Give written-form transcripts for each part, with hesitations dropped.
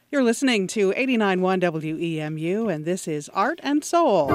You're listening to 89.1 WEMU, and this is Art and Soul.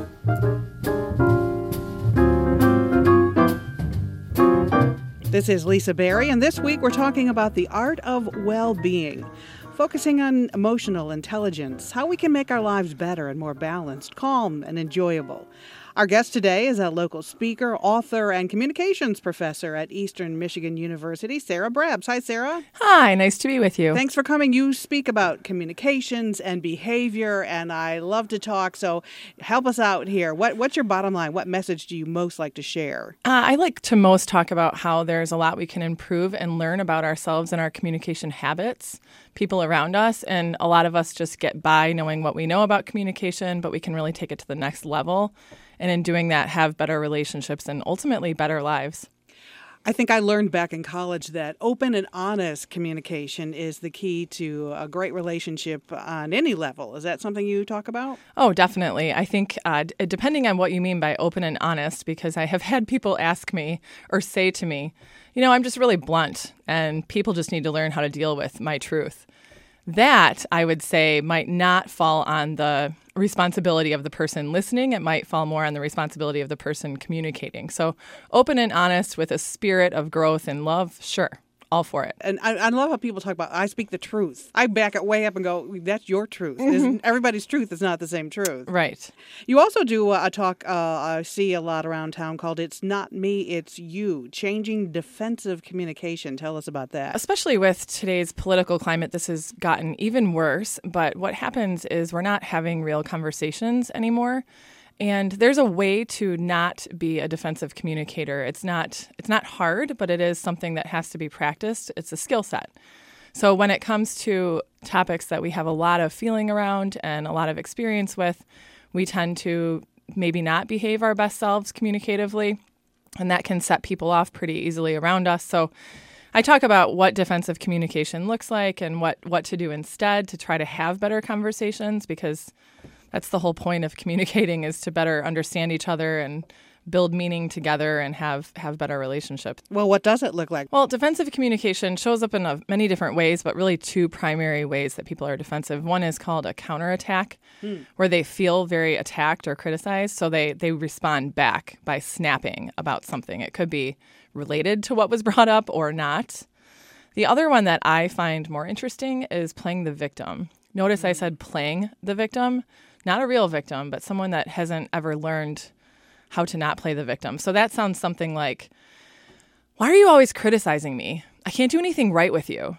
This is Lisa Berry, and this week we're talking about the art of well-being, focusing on emotional intelligence, how we can make our lives better and more balanced, calm, and enjoyable. Our guest today is a local speaker, author, and communications professor at Eastern Michigan University, Sarah Brabs. Hi, Sarah. Hi, nice to be with you. Thanks for coming. You speak about communications and behavior, and I love to talk, so help us out here. What's your bottom line? What message do you most like to share? I like to most talk about how there's a lot we can improve and learn about ourselves and our communication habits, people around us, and a lot of us just get by knowing what we know about communication, but we can really take it to the next level. And in doing that, have better relationships and ultimately better lives. I think I learned back in college that open and honest communication is the key to a great relationship on any level. Is that something you talk about? Oh, definitely. I think depending on what you mean by open and honest, because I have had people ask me or say to me, I'm just really blunt and people just need to learn how to deal with my truth. That, I would say, might not fall on the responsibility of the person listening. It might fall more on the responsibility of the person communicating. So open and honest with a spirit of growth and love, sure. All for it. And I love how people talk about, I speak the truth. I back it way up and go, that's your truth. Everybody's truth is not the same truth. Right. You also do a talk I see a lot around town called It's Not Me, It's You, Changing Defensive Communication. Tell us about that. Especially with today's political climate, this has gotten even worse. But what happens is we're not having real conversations anymore. And there's a way to not be a defensive communicator. It's not hard, but it is something that has to be practiced. It's a skill set. So when it comes to topics that we have a lot of feeling around and a lot of experience with, we tend to maybe not behave our best selves communicatively, and that can set people off pretty easily around us. So I talk about what defensive communication looks like and what to do instead to try to have better conversations, because that's the whole point of communicating, is to better understand each other and build meaning together and have better relationships. Well, what does it look like? Well, defensive communication shows up in many different ways, but really two primary ways that people are defensive. One is called a counterattack, where they feel very attacked or criticized, so they respond back by snapping about something. It could be related to what was brought up or not. The other one that I find more interesting is playing the victim. Notice I said playing the victim. Not a real victim, but someone that hasn't ever learned how to not play the victim. So that sounds something like, why are you always criticizing me? I can't do anything right with you.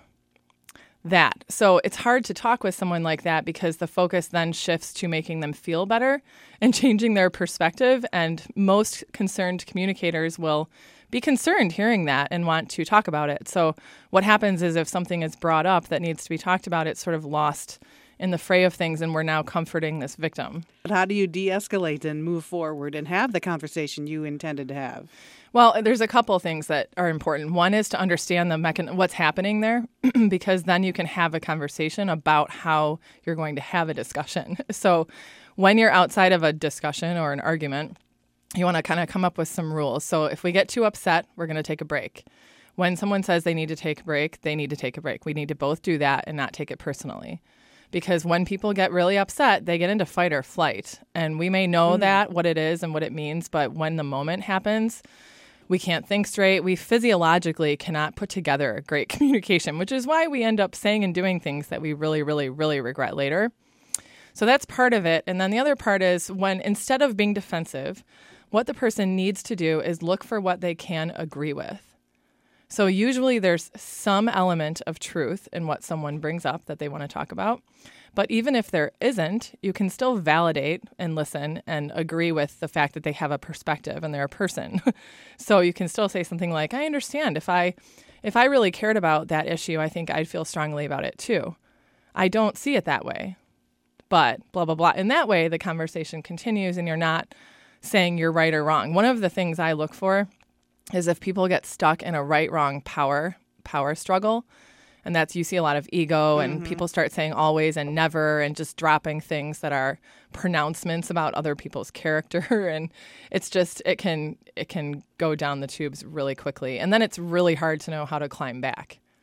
That. So it's hard to talk with someone like that because the focus then shifts to making them feel better and changing their perspective. And most concerned communicators will be concerned hearing that and want to talk about it. So what happens is if something is brought up that needs to be talked about, it's sort of lost in the fray of things, and we're now comforting this victim. But how do you de-escalate and move forward and have the conversation you intended to have? Well, there's a couple things that are important. One is to understand what's happening there, because then you can have a conversation about how you're going to have a discussion. So when you're outside of a discussion or an argument, you want to kind of come up with some rules. So if we get too upset, we're going to take a break. When someone says they need to take a break, they need to take a break. We need to both do that and not take it personally. Because when people get really upset, they get into fight or flight. And we may know that, what it is and what it means, but when the moment happens, we can't think straight. We physiologically cannot put together a great communication, which is why we end up saying and doing things that we really, really, really regret later. So that's part of it. And then the other part is when, instead of being defensive, what the person needs to do is look for what they can agree with. So usually there's some element of truth in what someone brings up that they want to talk about. But even if there isn't, you can still validate and listen and agree with the fact that they have a perspective and they're a person. So you can still say something like, I understand. If I really cared about that issue, I think I'd feel strongly about it too. I don't see it that way. But blah, blah, blah. In that way, the conversation continues and you're not saying you're right or wrong. One of the things I look for is if people get stuck in a right-wrong power struggle, and that's, you see a lot of ego and people start saying always and never and just dropping things that are pronouncements about other people's character, and it's just, it can go down the tubes really quickly, and then it's really hard to know how to climb back.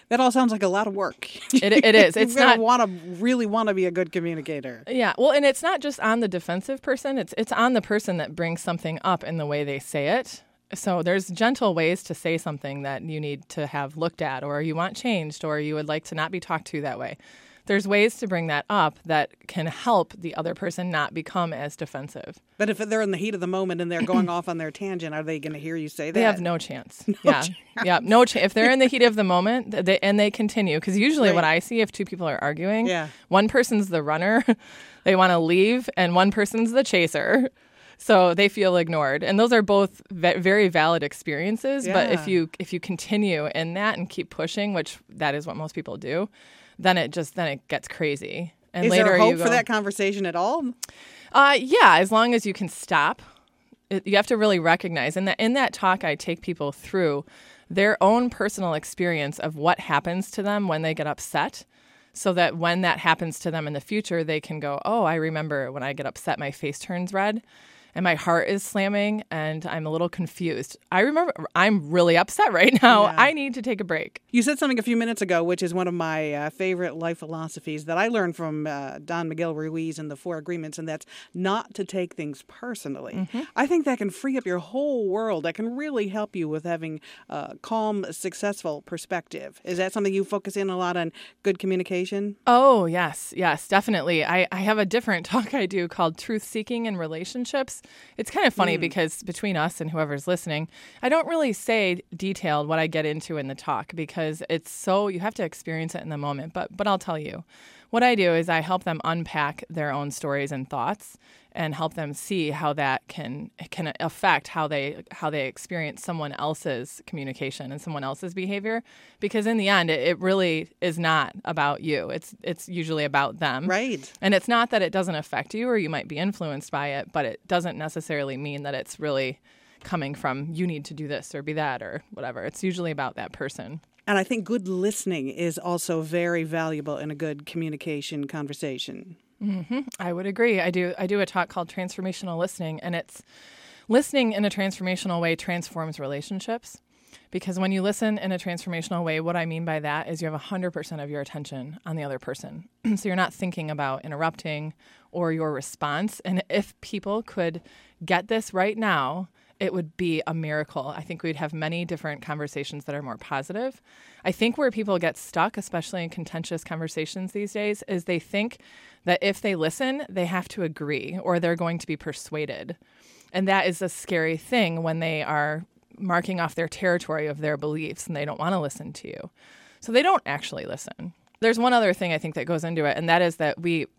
That all sounds like a lot of work. It is. It's not really want to be a good communicator. Yeah. Well, and it's not just on the defensive person. It's on the person that brings something up in the way they say it. So there's gentle ways to say something that you need to have looked at, or you want changed, or you would like to not be talked to that way. There's ways to bring that up that can help the other person not become as defensive. But if they're in the heat of the moment and they're going off on their tangent, are they going to hear you say that? They have no chance. No chance. If they're in the heat of the moment they continue, because usually what I see if two people are arguing, one person's the runner, they want to leave, and one person's the chaser. So they feel ignored. And those are both very valid experiences. Yeah. But if you continue in that and keep pushing, which that is what most people do, then it gets crazy. And is later there hope for that conversation at all? Yeah, as long as you can stop. You have to really recognize. And in that talk, I take people through their own personal experience of what happens to them when they get upset, so that when that happens to them in the future, they can go, oh, I remember when I get upset, my face turns red. And my heart is slamming, and I'm a little confused. I remember I'm really upset right now. Yeah. I need to take a break. You said something a few minutes ago, which is one of my favorite life philosophies that I learned from Don Miguel Ruiz and the Four Agreements, and that's not to take things personally. Mm-hmm. I think that can free up your whole world. That can really help you with having a calm, successful perspective. Is that something you focus in a lot on, good communication? Oh, yes, definitely. I have a different talk I do called Truth-Seeking in Relationships. It's kind of funny because between us and whoever's listening, I don't really say detailed what I get into in the talk because it's so, you have to experience it in the moment. But I'll tell you, what I do is I help them unpack their own stories and thoughts and help them see how that can affect how they experience someone else's communication and someone else's behavior. Because in the end, it really is not about you. It's usually about them. Right. And it's not that it doesn't affect you or you might be influenced by it, but it doesn't necessarily mean that it's really coming from you need to do this or be that or whatever. It's usually about that person. And I think good listening is also very valuable in a good communication conversation. Mm-hmm. I would agree. I do a talk called Transformational Listening, and it's listening in a transformational way transforms relationships. Because when you listen in a transformational way, what I mean by that is you have 100% of your attention on the other person. So you're not thinking about interrupting or your response. And if people could get this right now, it would be a miracle. I think we'd have many different conversations that are more positive. I think where people get stuck, especially in contentious conversations these days, is they think that if they listen, they have to agree or they're going to be persuaded. And that is a scary thing when they are marking off their territory of their beliefs and they don't want to listen to you. So they don't actually listen. There's one other thing I think that goes into it, and that is that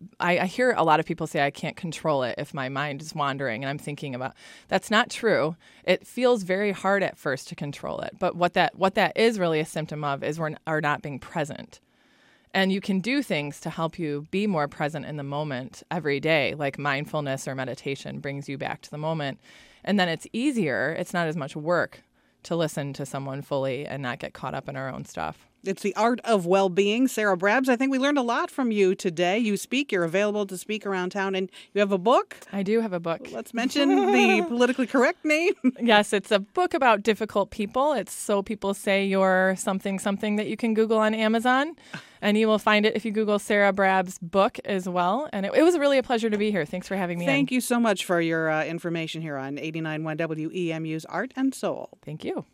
I hear a lot of people say I can't control it if my mind is wandering and I'm thinking about. That's not true. It feels very hard at first to control it, but what that is really a symptom of is we're not being present. And you can do things to help you be more present in the moment every day, like mindfulness or meditation brings you back to the moment. And then it's easier, it's not as much work to listen to someone fully and not get caught up in our own stuff. It's the Art of Well-Being. Sarah Brabs, I think we learned a lot from you today. You speak, you're available to speak around town, and you have a book? I do have a book. Let's mention the politically correct name. Yes, it's a book about difficult people. It's So People Say You're Something that you can Google on Amazon, and you will find it if you Google Sarah Brabs' book as well. And it was really a pleasure to be here. Thanks for having me Thank you so much for your information here on 89.1 WEMU's Art and Soul. Thank you.